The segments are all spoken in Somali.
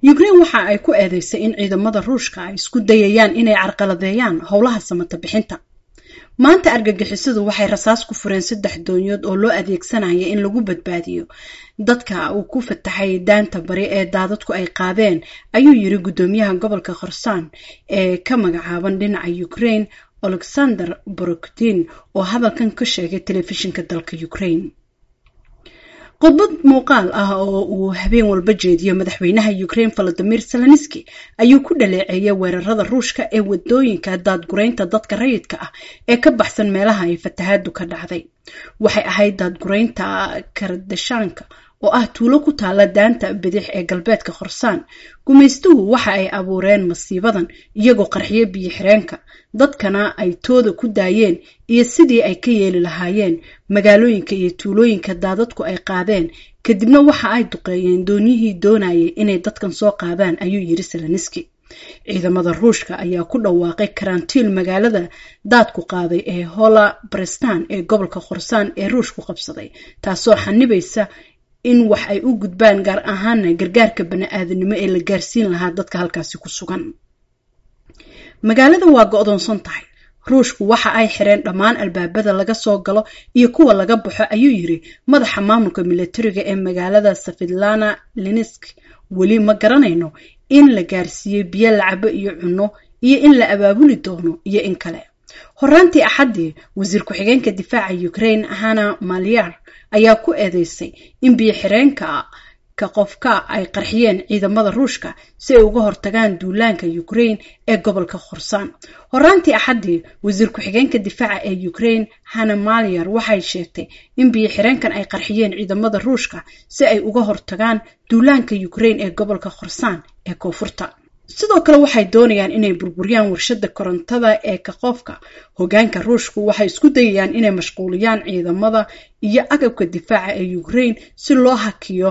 Ukraine waxa ay ku eedeysay in ciidamada Ruushka ay isku dayayaan inay carqaladeeyaan howlaha samata bixinta. Maanta argagixisadu waxay rasaas ku fureen 3 doonyood oo loo adeegsanaya in lagu badbaadiyo dadka uu ku fatahay daanta bari ee daadadku ay qaadeen, ayuu yiri gudoomiyaha gobolka Kherson ee ka magacaaban dhinaca Ukraine Alexander Borokhdin oo hadalkan ka sheegay telefishinka dalka Ukraine. khudbad muuqaal ah oo uu habeen walba jeediyo madaxweynaha Ukraine Volodymyr Zelensky ayuu ku dhaleeceeyay weerarada Ruushka ee wadooyinka daadgureynta dadka rayidka ah ee ka baxsan meelaha ay fatahaadu ka dhacday. Waxay ahayd daadgureynta Kardashanka oo ah tuulo ku taala daanta bidix ee galbeedka Kherson. Gumaystuhu waxa ay abuureen masiibadan iyagoo qarxiyay biyo xireenka, dadkana ay tooda ku daayeen iyo sidii ay ka yeeli lahaayeen magaalooyinka iyo tuulooyinka daadadku ay qaadeen. Kadibna waxa ay duqeeyeen dooniyihii doonayay inay dadkan soo qaadaan, ayuu yiri Zelensky. ciidamada Ruushka ayaa ku dhawaaqay karantiil magaalada daadku qaaday ee Hola Brestan ee gobolka Kherson ee Ruushku qabsaday, taasoo xanibaysa in wax ay u gudbaan gaar ahaan gargaarka bani'aadanimo ee la gaarsiin lahaa dadka halkaasi ku sugan. Magaalada waa go'doonsan tahay. Ruushku waxa ay xireen dhammaan albaabada laga soo galo iyo kuwa laga baxo, ayuu yiri madaxa maamulka militariga ee magaalada Svtlana Lensk. Weli ma garanayno in la gaarsiiyay biyo la cabo iyo cunno iyo in la abaabuli doono iyo in kale. Horaantii Axadii, wasiir ku-xigeenka difaaca Ukraine Hanna Maliar ayaa ku eedeysay in biyo xireenka ka qofka ay qarxiyeen ciidamada Ruushka si ay uga hortagaan duulaanka Ukraine ee gobolka Kherson. Horaantii Axadii, wasiir ku-xigeenka difaaca ee Ukraine Hanna Maliar waxay sheegtay in biyo xireenkan ay qarxiyeen ciidamada Ruushka si ay uga hortagaan duulaanka Ukraine ee gobolka Kherson ee koonfurta. sidoo kale waxay doonayaan inay burburiyaan warshada korontada ee ka qofka. Hoggaanka Ruushku waxay isku dayayaan inay mashquuliyaan ciidamada iyo agabka difaaca ee Ukraine si loo hakiyo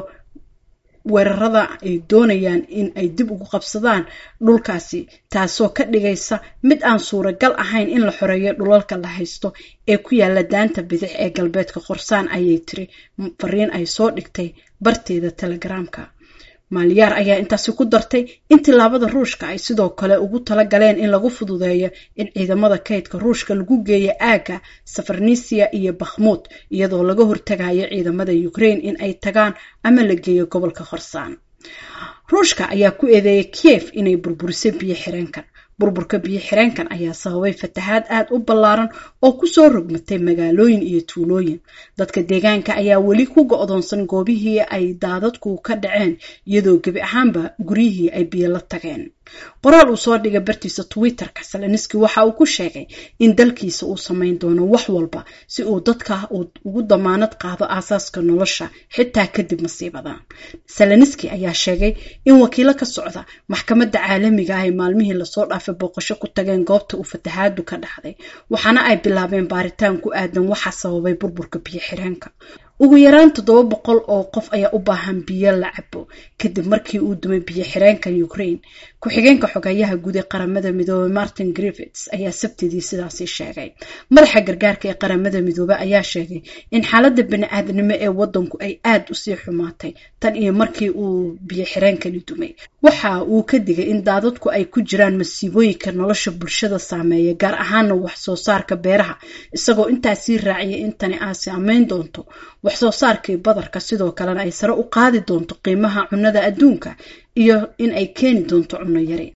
weerarada ay doonayaan in ay dib ugu qabsadaan dhulkaasi, taasoo ka dhigaysa mid aan suuragal ahayn in la xoreeyo dhulalka la haysto ee ku yaala daanta bidix ee galbeedka Kherson, ayay tiri fariin ay soo dhigtay barteeda Telegramka. Maliar ayaa intaasi ku dartay in tilaabada Ruushka ay sidoo kale ugu tala galeen in lagu fududeeyo in ciidamada kaydka Ruushka lagu geeyo aaga Safarnisia iyo Bakhmut, iyadoo laga hortagayo ciidamada Ukraine in ay tagaan ama la geeyo gobolka Kherson. Ruushka ayaa ku eedeeyay Kiev inay burburisay biyo xireenkan. Burburka biyo xireenkan ayaa sababay fatahaad aad u ballaaran oo ku soo rogmatay magaalooyin iyo tuulooyin. Dadka deegaanka ayaa weli ku go'doonsan goobihii ay daadadku ka dhaceen, iyadoo gebi ahaanba guryihii ay biyo la tageen. qoraal uu soo dhigay bartiisa Twitterka, Zelensky waxa uu ku sheegay in dalkiisa uu sameyn doono wax walba si uu dadka ugu damaanad qaado aasaaska nolosha xitaa kadib masiibada. Zelensky ayaa sheegay in wakiilo ka socda maxkamadda caalamiga ah ay maalmihii la soo dhaafay booqasho ku tageen goobta uu fatahaadu ka dhacday, waxaana ay bilaabeen baaritaan ku aadan waxa sababay burburka biyo xireenka. ugu yaraan 700 oo qof ayaa u baahan biyo la cabo kadib markii uu dumay biyo xireenka Ukraine. Ku-xigeenka xogayaha guud ee qaramada midoobay Martin Griffiths ayaa Sabtidii sidaas sheegay. Madaxa gargaarka ee qaramada midoobay ayaa sheegay in xaaladda bani'aadanimo ee wadanku ay aad u sii xumaatay tan iyo markii uu biyo xireenkani dumay. Waxa uu ka digay in daadadku ay ku jiraan masiibooyinka nolosha bulshada saameeya, gaar ahaan wax soo saarka beeraha, isagoo intaasi raaciyay in tani ay saameyn doonto wax soo saarkii badarka, sidoo kalena ay sare u qaadi doonto qiimaha cunnada adduunka iyo in ay keeni doonto cunno yari.